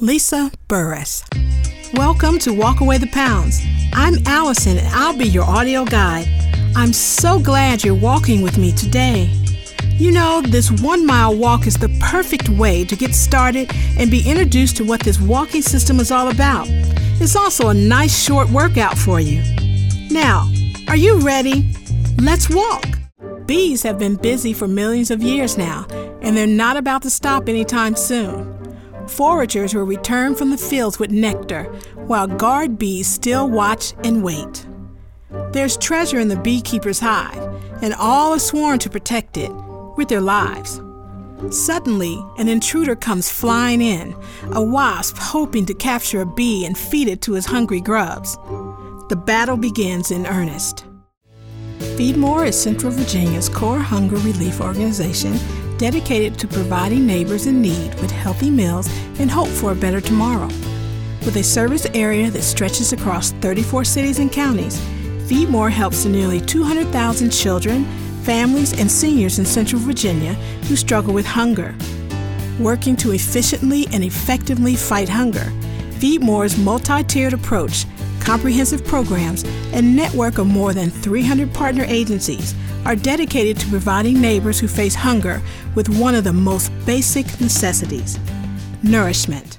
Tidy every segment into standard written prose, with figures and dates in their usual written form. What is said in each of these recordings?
Lisa Burris. Welcome to Walk Away the Pounds. I'm Allison and I'll be your audio guide. I'm so glad you're walking with me today. You know, this 1 mile walk is the perfect way to get started and be introduced to what this walking system is all about. It's also a nice short workout for you. Now, are you ready? Let's walk. Bees have been busy for millions of years now, and they're not about to stop anytime soon. Foragers will return from the fields with nectar, while guard bees still watch and wait. There's treasure in the beekeeper's hive, and all are sworn to protect it with their lives. Suddenly, an intruder comes flying in, a wasp hoping to capture a bee and feed it to his hungry grubs. The battle begins in earnest. Feed More is Central Virginia's core hunger relief organization dedicated to providing neighbors in need with healthy meals and hope for a better tomorrow. With a service area that stretches across 34 cities and counties, Feed More helps the nearly 200,000 children, families, and seniors in Central Virginia who struggle with hunger. Working to efficiently and effectively fight hunger, Feed More's multi-tiered approach, comprehensive programs, and network of more than 300 partner agencies are dedicated to providing neighbors who face hunger with one of the most basic necessities: nourishment.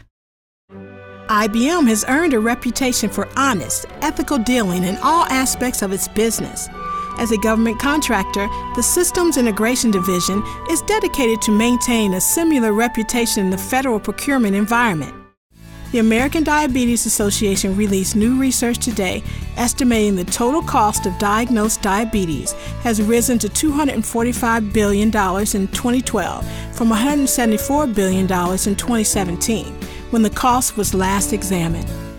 IBM has earned a reputation for honest, ethical dealing in all aspects of its business. As a government contractor, the Systems Integration Division is dedicated to maintain a similar reputation in the federal procurement environment. The American Diabetes Association released new research today estimating the total cost of diagnosed diabetes has risen to $245 billion in 2012 from $174 billion in 2017, when the cost was last examined.